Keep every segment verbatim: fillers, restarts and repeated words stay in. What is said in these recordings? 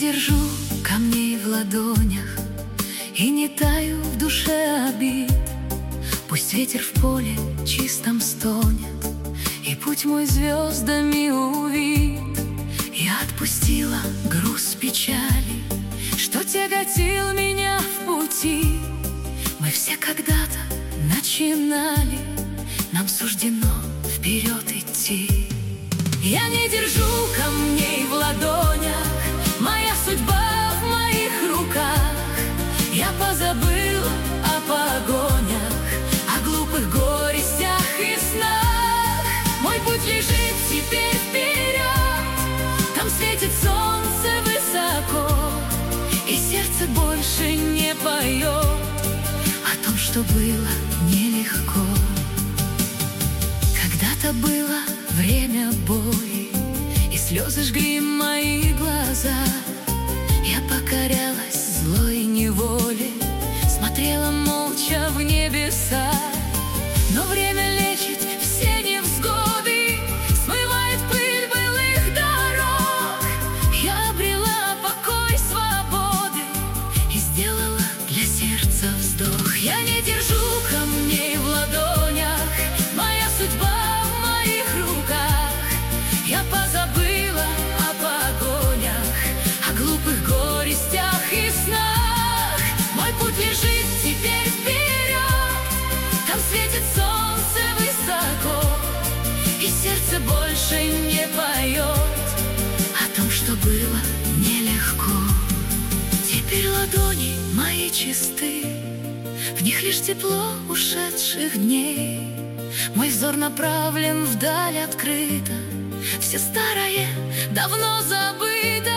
держу камней в ладонях и не таю в душе обид. Пусть ветер в поле чистом стонет, и путь мой звездами увит. Я отпустила груз печали, что тяготил меня в пути. Мы все когда-то начинали, нам суждено вперед идти. Я не держу камней в ладонях, моя судьба в моих руках. Я позабыла о погонях, о глупых горестях и снах. Мой путь лежит теперь вперед, там светит солнце высоко, и сердце больше не поет о том, что было нелегко. Когда-то было время боли, и слезы жгли мои глаза. Я покорялась злой неволе, смотрела молча в небеса. Но время лечит все невзгоды, смывает пыль былых дорог. Я обрела покой свободы и сделала для сердца вздох. Я не держу камней в ладонях, моя судьба в моих руках. Я позабыла о погонях, о глупых горестях и снах. Мой путь лежит теперь вперед, там светит солнце высоко, и сердце больше не поет о том, что было нелегко. Теперь ладони мои чисты, в них лишь тепло ушедших дней. Мой взор направлен вдаль открыто, все старое давно забыто,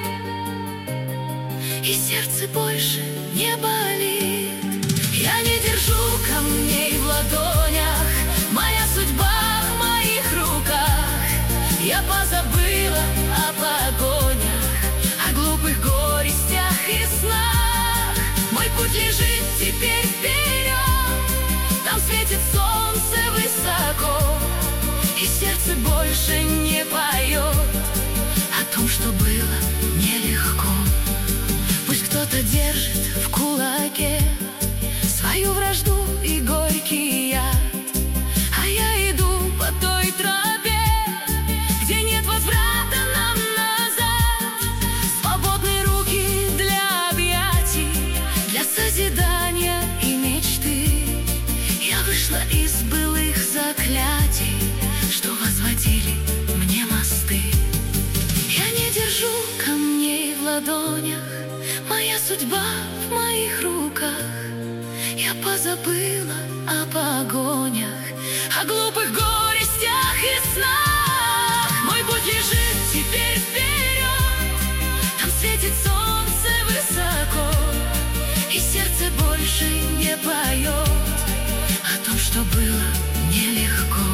и сердце больше не болит. Я не держу камней в ладонях, моя судьба в моих руках. Я позабыла о погонях, о глупых горестях и снах. Мой путь лежит теперь вперед, там светит солнце высоко, и сердце больше не поет о том, что было нелегко. Пусть кто-то держит в кулаке свою вражду и горький яд, а я иду по той тропе, где нет возврата нам назад. Свободные руки для объятий, для созидания и мечты. Я вышла из былых заклятий, что возводили мне мосты. Я не держу камней в ладонях, моя судьба в моих руках. Я позабыла о погонях, о глупых горестях и снах. Мой путь лежит теперь вперед, там светит солнце высоко, и сердце больше не поет о том, что было нелегко.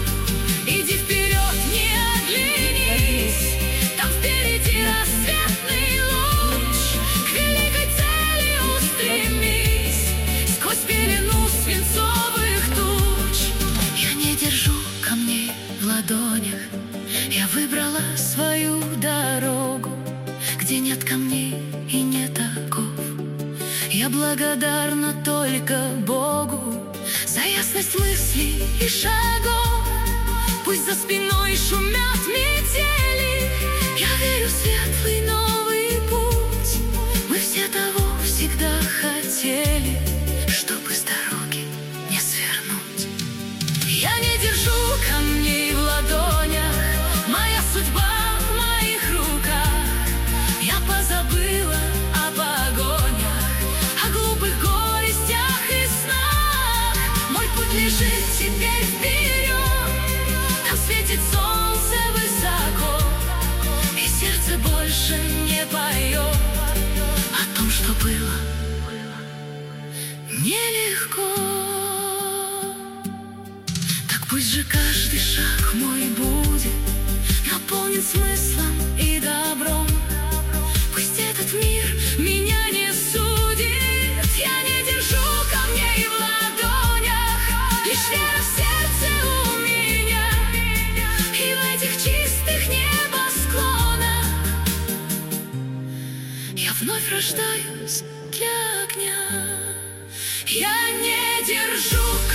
Иди вперед, не оглянись, там впереди рассветный луч. К великой цели устремись, сквозь пелену свинцовых туч. Я не держу камней в ладонях, я выбрала свою дорогу, где нет камней и нет оков. Я благодарна только Богу за ясность мыслей и шагов. Пусть за спиной шумят метели, я верю в светлый новый путь. Мы все того всегда хотели, чтобы с дороги не свернуть. Я не держу камней в ладонях, моя судьба в моих руках. Я позабыла о погонях, о глупых горестях и снах. Мой путь лежит теперь вперед, там светит солнце высоко, и сердце больше не поет о том, что было нелегко. Так пусть же каждый шаг мой будет наполнен смыслом и добром. Пусть этот мир меня не судит, я не держу камней в ладонях, лишь вера в сердце у меня. И в этих чистых небосклонах вновь рождаюсь для огня. Я не держу